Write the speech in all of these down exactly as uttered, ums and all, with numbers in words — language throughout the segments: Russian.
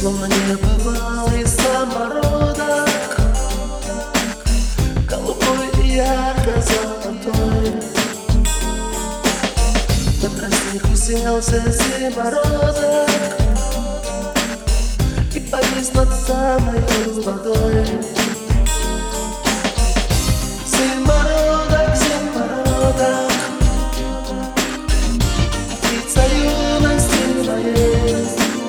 Словно не бывало и самородок, голубой и ярко-золотой. На праздник уселся зимородок и повис над самой водой. Зимородок, зимородок, птица юности моей.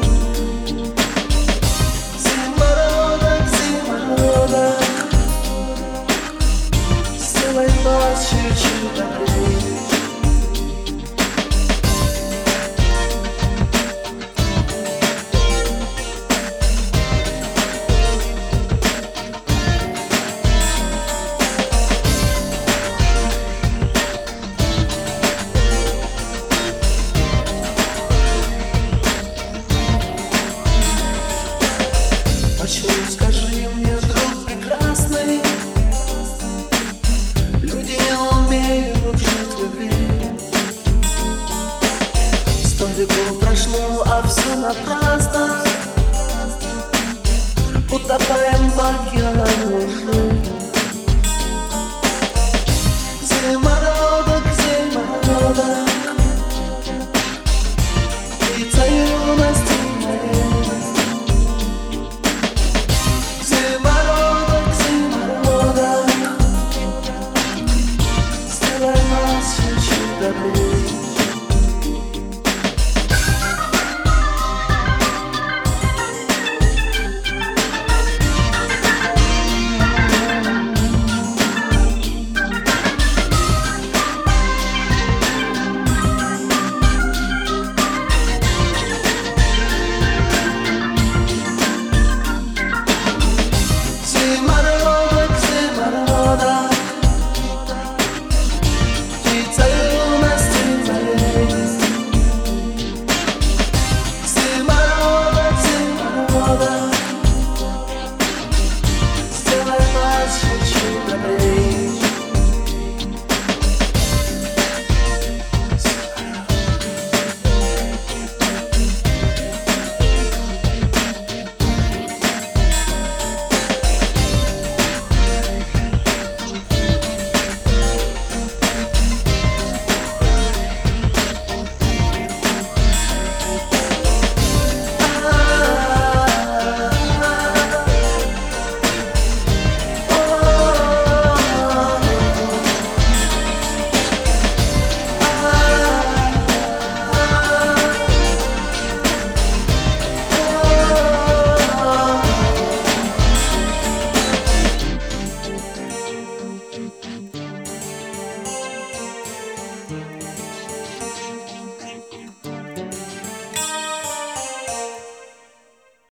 Зимородок, зимородок, сделай ночью чуть добрей. Почему, скажи мне, друг прекрасный, люди не умеют жить в любви? Сто веков прошло, а все напрасно, утопаем в океане лжи.